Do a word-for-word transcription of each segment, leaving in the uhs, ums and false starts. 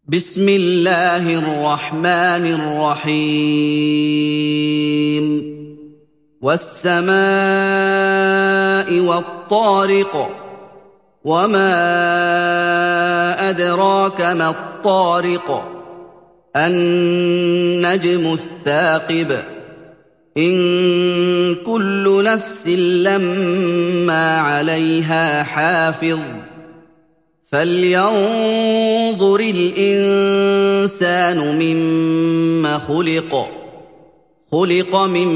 بسم الله الرحمن الرحيم والسماء والطارق وما أدراك ما الطارق النجم الثاقب إن كل نفس لما عليها حافظ فلينظر الإنسان مما خلق خلق من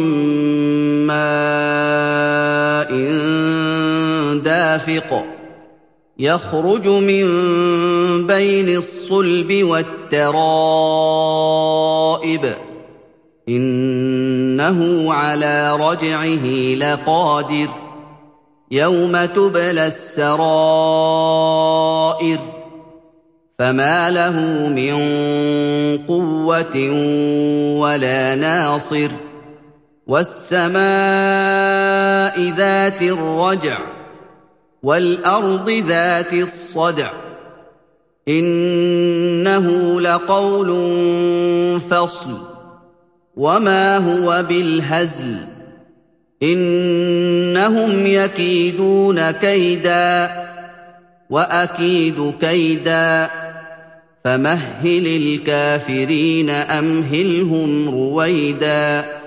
ماء دافق يخرج من بين الصلب والترائب إنه على رجعه لقادر يوم تبلى السرائر فما له من قوة ولا ناصر والسماء ذات الرجع والأرض ذات الصدع إنه لقول فصل وما هو بالهزل إنهم يكيدون كيدا وأكيد كيدا فمهل الكافرين أمهلهم رويدا